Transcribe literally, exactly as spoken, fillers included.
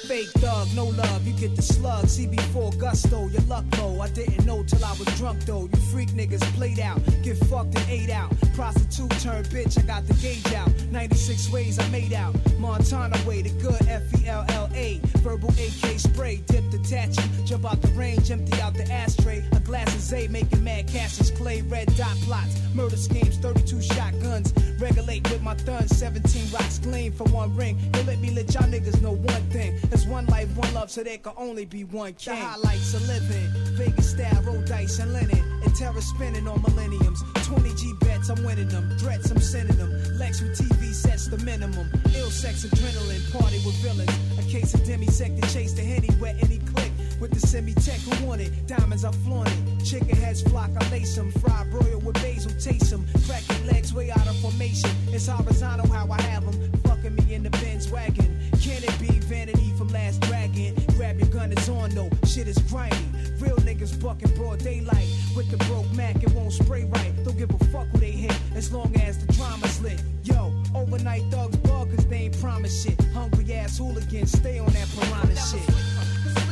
fake thug, no love, you get the slug. See before gusto, your luck low. I didn't know till I was drunk though. You freak niggas played out, get fucked and ate out. Prostitute turned bitch, I got the gauge out. ninety-six ways I made out. Montana way, the good F E L L A. Verbal A K spray, dip detach you. Jump out the range, empty out the ashtray. A glass of Zay, making mad Cassius Clay. Red dot plots, murder schemes, thirty-two shotguns. Regulate with my thuns, seventeen rocks gleam for one ring. They let me let y'all niggas know one thing. There's one life, one love, so there can only be one king. The highlights of living, Vegas style, roll dice and linen. And terror spinning on millenniums. twenty G bets, I'm winning them. Threats, I'm sending them. Lex with T V sets the minimum. Ill sex, adrenaline, party with villains. A case of demisec to chase the henny, wet any click. With the semi-tech who want it, diamonds I flaunt it. Chicken heads flock, I lace them. Fried broil with basil, taste them. Crack your legs way out of formation. It's horizontal how I have them. Fucking me in the Benz wagon. Can it be vanity from Last Dragon? Grab your gun, it's on though. Shit is grimy. Real niggas bucking broad daylight. With the broke Mac, it won't spray right. Don't give a fuck who they hit, as long as the drama's lit. Yo, overnight thugs bug, cause they ain't promise shit. Hungry ass hooligans, stay on that piranha shit.